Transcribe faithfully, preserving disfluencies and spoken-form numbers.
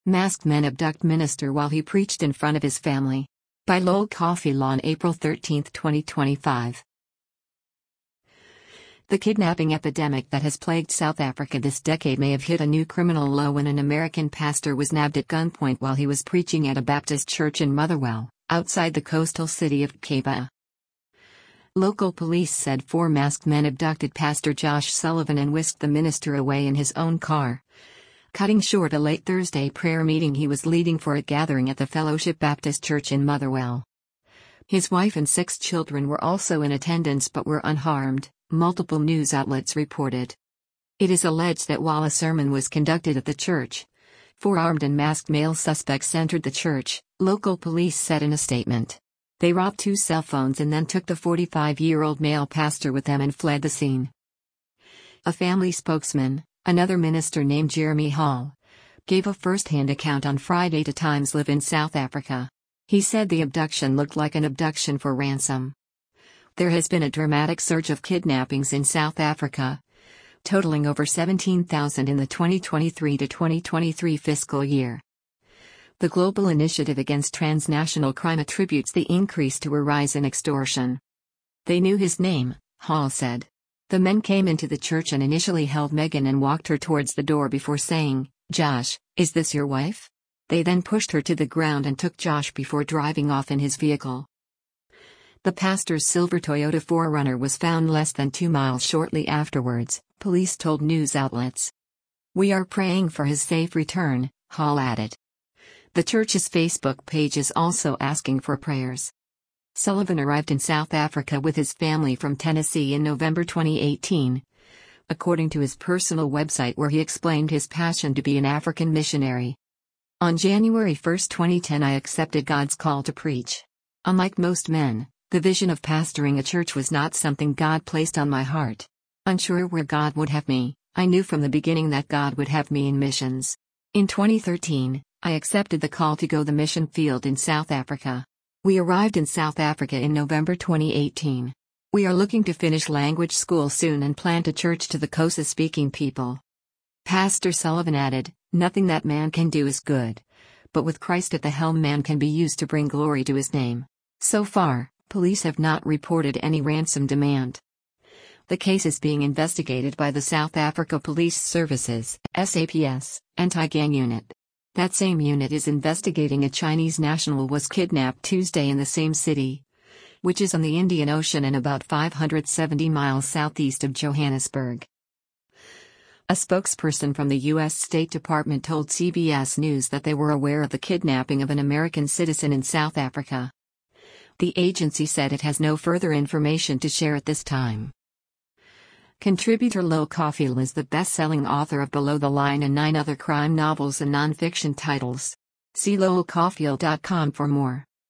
Masked men abduct minister while he preached in front of his family. By Lowell Cauffiel on April thirteenth, twenty twenty-five. The kidnapping epidemic that has plagued South Africa this decade may have hit a new criminal low when an American pastor was nabbed at gunpoint while he was preaching at a Baptist church in Motherwell, outside the coastal city of Cape. Local police said four masked men abducted Pastor Josh Sullivan and whisked the minister away in his own car, cutting short a late Thursday prayer meeting he was leading for a gathering at the Fellowship Baptist Church in Motherwell. His wife and six children were also in attendance but were unharmed, multiple news outlets reported. It is alleged that while a sermon was conducted at the church, four armed and masked male suspects entered the church, local police said in a statement. They robbed two cell phones and then took the forty-five-year-old male pastor with them and fled the scene. A family spokesman, another minister named Jeremy Hall, gave a first-hand account on Friday to Times Live in South Africa. He said the abduction looked like an abduction for ransom. There has been a dramatic surge of kidnappings in South Africa, totaling over seventeen thousand in the twenty twenty-three to twenty twenty-three fiscal year. The Global Initiative Against Transnational Crime attributes the increase to a rise in extortion. They knew his name, Hall said. The men came into the church and initially held Megan and walked her towards the door before saying, "Josh, is this your wife?" They then pushed her to the ground and took Josh before driving off in his vehicle. The pastor's silver Toyota four runner was found less than two miles shortly afterwards, police told news outlets. "We are praying for his safe return," Hall added. The church's Facebook page is also asking for prayers. Sullivan arrived in South Africa with his family from Tennessee in November twenty eighteen, according to his personal website where he explained his passion to be an African missionary. On January first, twenty ten, I accepted God's call to preach. Unlike most men, the vision of pastoring a church was not something God placed on my heart. Unsure where God would have me, I knew from the beginning that God would have me in missions. In twenty thirteen, I accepted the call to go the mission field in South Africa. We arrived in South Africa in November twenty eighteen. We are looking to finish language school soon and plant a church to the Xhosa-speaking people. Pastor Sullivan added, "Nothing that man can do is good. But with Christ at the helm, man can be used to bring glory to his name." So far, police have not reported any ransom demand. The case is being investigated by the South Africa Police Services, S A P S, anti-gang unit. That same unit is investigating a Chinese national was kidnapped Tuesday in the same city, which is on the Indian Ocean and about five hundred seventy miles southeast of Johannesburg. A spokesperson from the U S State Department told C B S News that they were aware of the kidnapping of an American citizen in South Africa. The agency said it has no further information to share at this time. Contributor Lowell Cauffiel is the best-selling author of Below the Line and nine other crime novels and nonfiction titles. See lowell cauffiel dot com for more.